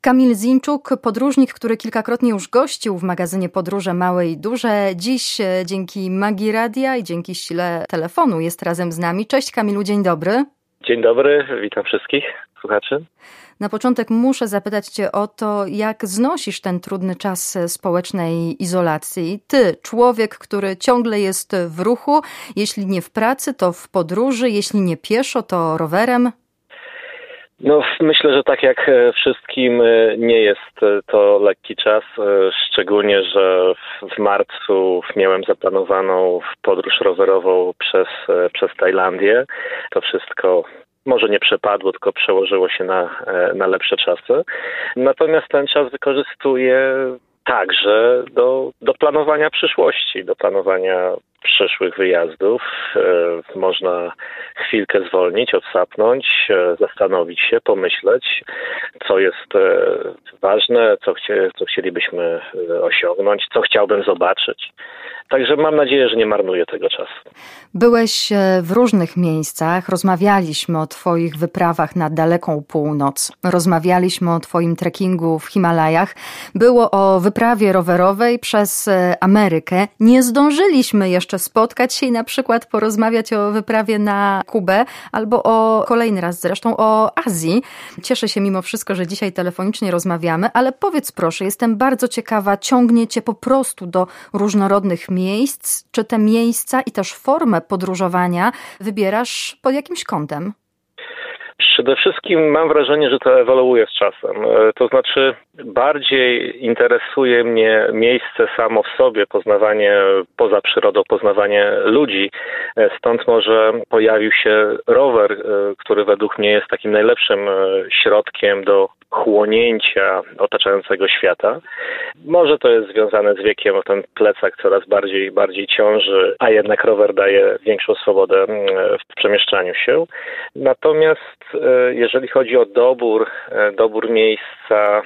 Kamil Zinczuk, podróżnik, który kilkakrotnie już gościł w magazynie Podróże Małe i Duże. Dziś dzięki magii radia i dzięki sile telefonu jest razem z nami. Cześć Kamilu, dzień dobry. Dzień dobry, witam wszystkich słuchaczy. Na początek muszę zapytać Cię o to, jak znosisz ten trudny czas społecznej izolacji. Ty, człowiek, który ciągle jest w ruchu, jeśli nie w pracy, to w podróży, jeśli nie pieszo, to rowerem. No, myślę, że tak jak wszystkim nie jest to lekki czas, szczególnie, że w marcu miałem zaplanowaną podróż rowerową przez Tajlandię. To wszystko może nie przepadło, tylko przełożyło się na lepsze czasy. Natomiast ten czas wykorzystuję także do planowania przyszłości, do planowania przyszłych wyjazdów. Można chwilkę zwolnić, odsapnąć, zastanowić się, pomyśleć, co jest ważne, co chcielibyśmy osiągnąć, co chciałbym zobaczyć. Także mam nadzieję, że nie marnuję tego czasu. Byłeś w różnych miejscach, rozmawialiśmy o Twoich wyprawach na daleką północ, rozmawialiśmy o Twoim trekkingu w Himalajach, było o wyprawie rowerowej przez Amerykę. Nie zdążyliśmy jeszcze spotkać się i na przykład porozmawiać o wyprawie na Kubę albo o kolejny raz zresztą o Azji. Cieszę się mimo wszystko, że dzisiaj telefonicznie rozmawiamy, ale powiedz proszę, jestem bardzo ciekawa, ciągnie Cię po prostu do różnorodnych miejsc, czy te miejsca i też formę podróżowania wybierasz pod jakimś kątem? Przede wszystkim mam wrażenie, że to ewoluuje z czasem. To znaczy bardziej interesuje mnie miejsce samo w sobie, poznawanie poza przyrodą, poznawanie ludzi. Stąd może pojawił się rower, który według mnie jest takim najlepszym środkiem do chłonięcia otaczającego świata. Może to jest związane z wiekiem, bo ten plecak coraz bardziej ciąży, a jednak rower daje większą swobodę w przemieszczaniu się. Natomiast jeżeli chodzi o dobór miejsca,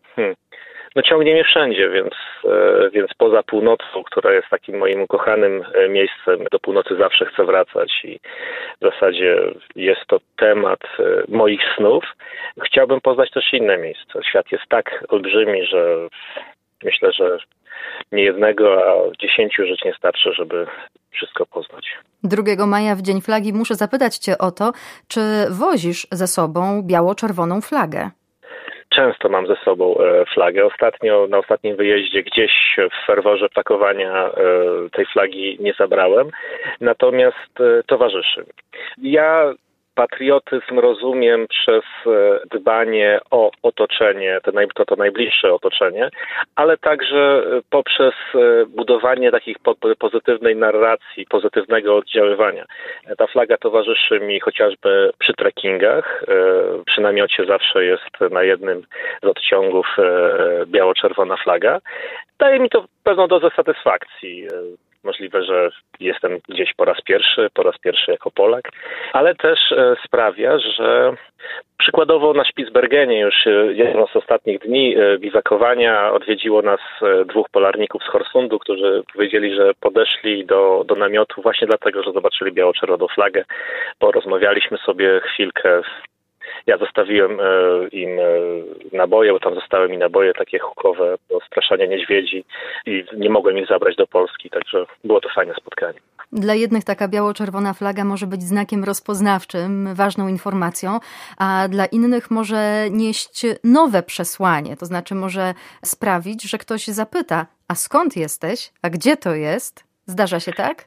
no ciągnie mnie wszędzie, więc poza północą, która jest takim moim ukochanym miejscem, do północy zawsze chcę wracać i w zasadzie jest to temat moich snów. Chciałbym poznać też inne miejsca. Świat jest tak olbrzymi, że myślę, że nie jednego, a 10 żyć nie starczy, żeby wszystko poznać. 2 maja w Dzień Flagi muszę zapytać Cię o to, czy wozisz ze sobą biało-czerwoną flagę? Często mam ze sobą flagę. Na ostatnim wyjeździe gdzieś w ferworze pakowania tej flagi nie zabrałem, natomiast towarzyszy mi. Ja patriotyzm rozumiem przez dbanie o otoczenie, to najbliższe otoczenie, ale także poprzez budowanie takich pozytywnej narracji, pozytywnego oddziaływania. Ta flaga towarzyszy mi chociażby przy trekkingach. Przy namiocie zawsze jest na jednym z odciągów biało-czerwona flaga. Daje mi to pewną dozę satysfakcji. Możliwe, że jestem gdzieś po raz pierwszy jako Polak, ale też sprawia, że przykładowo na Spitsbergenie już jedno z ostatnich dni biwakowania odwiedziło nas 2 polarników z Horsundu, którzy powiedzieli, że podeszli do namiotu właśnie dlatego, że zobaczyli biało-czerwoną flagę. Porozmawialiśmy sobie chwilkę. Ja zostawiłem im naboje, bo tam zostały mi naboje takie hukowe do straszania niedźwiedzi i nie mogłem ich zabrać do Polski, także było to fajne spotkanie. Dla jednych taka biało-czerwona flaga może być znakiem rozpoznawczym, ważną informacją, a dla innych może nieść nowe przesłanie, to znaczy może sprawić, że ktoś zapyta, a skąd jesteś, a gdzie to jest? Zdarza się tak?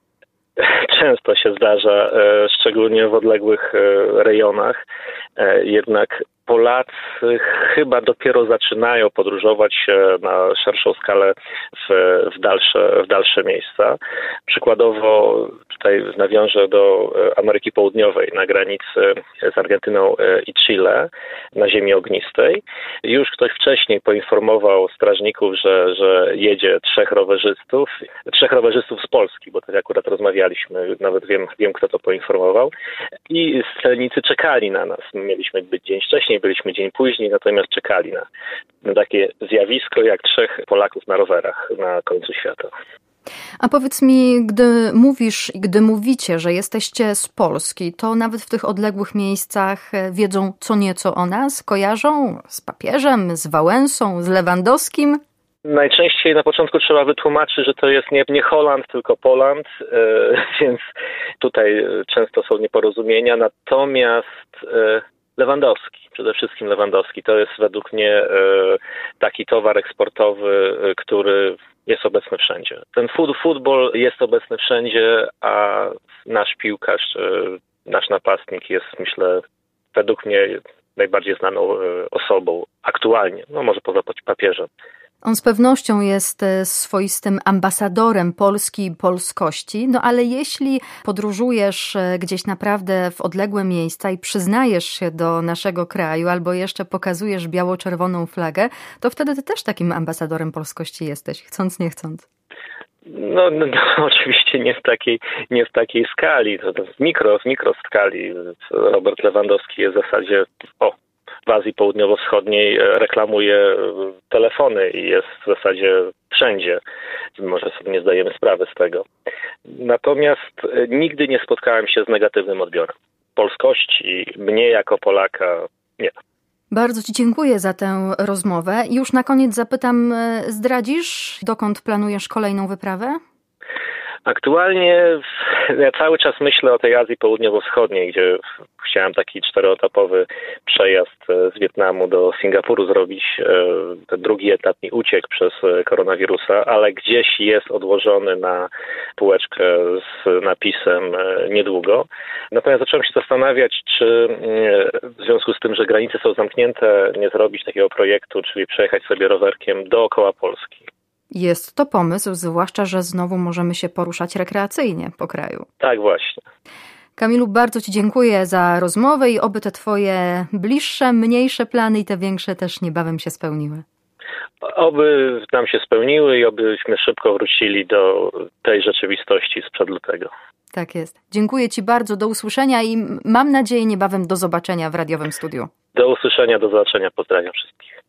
Często się zdarza, szczególnie w odległych rejonach, jednak Polacy chyba dopiero zaczynają podróżować na szerszą skalę w dalsze miejsca. Przykładowo tutaj nawiążę do Ameryki Południowej, na granicy z Argentyną i Chile, na ziemi ognistej. Już ktoś wcześniej poinformował strażników, że jedzie 3 rowerzystów z Polski, bo tak akurat rozmawialiśmy, nawet wiem kto to poinformował. I celnicy czekali na nas. Mieliśmy być dzień wcześniej, byliśmy dzień później, natomiast czekali na takie zjawisko jak 3 Polaków na rowerach na końcu świata. A powiedz mi, gdy mówicie, że jesteście z Polski, to nawet w tych odległych miejscach wiedzą co nieco o nas? Kojarzą z papieżem, z Wałęsą, z Lewandowskim? Najczęściej na początku trzeba wytłumaczyć, że to jest nie Holand, tylko Poland, więc tutaj często są nieporozumienia. Natomiast Lewandowski, przede wszystkim Lewandowski, to jest według mnie taki towar eksportowy, który jest obecny wszędzie. Ten futbol jest obecny wszędzie, a nasz piłkarz, nasz napastnik jest, myślę, według mnie najbardziej znaną osobą aktualnie, no może poza papieżem. On z pewnością jest swoistym ambasadorem Polski i polskości, no ale jeśli podróżujesz gdzieś naprawdę w odległe miejsca i przyznajesz się do naszego kraju albo jeszcze pokazujesz biało-czerwoną flagę, to wtedy ty też takim ambasadorem polskości jesteś, chcąc nie chcąc. No, oczywiście nie w takiej skali, to w mikroskali. Robert Lewandowski jest w zasadzie w Azji Południowo-Wschodniej reklamuje telefony i jest w zasadzie wszędzie. Może sobie nie zdajemy sprawy z tego. Natomiast nigdy nie spotkałem się z negatywnym odbiorem polskości, mnie jako Polaka nie. Bardzo ci dziękuję za tę rozmowę. I już na koniec zapytam, zdradzisz, dokąd planujesz kolejną wyprawę? Aktualnie ja cały czas myślę o tej Azji Południowo-Wschodniej, gdzie chciałem taki 4-etapowy przejazd z Wietnamu do Singapuru zrobić. Ten drugi etap mi uciekł przez koronawirusa, ale gdzieś jest odłożony na półeczkę z napisem niedługo. Natomiast zacząłem się zastanawiać, czy w związku z tym, że granice są zamknięte, nie zrobić takiego projektu, czyli przejechać sobie rowerkiem dookoła Polski. Jest to pomysł, zwłaszcza, że znowu możemy się poruszać rekreacyjnie po kraju. Tak właśnie. Kamilu, bardzo ci dziękuję za rozmowę i oby te twoje bliższe, mniejsze plany i te większe też niebawem się spełniły. Oby nam się spełniły i obyśmy szybko wrócili do tej rzeczywistości sprzed lutego. Tak jest. Dziękuję ci bardzo, do usłyszenia i mam nadzieję niebawem do zobaczenia w radiowym studiu. Do usłyszenia, do zobaczenia. Pozdrawiam wszystkich.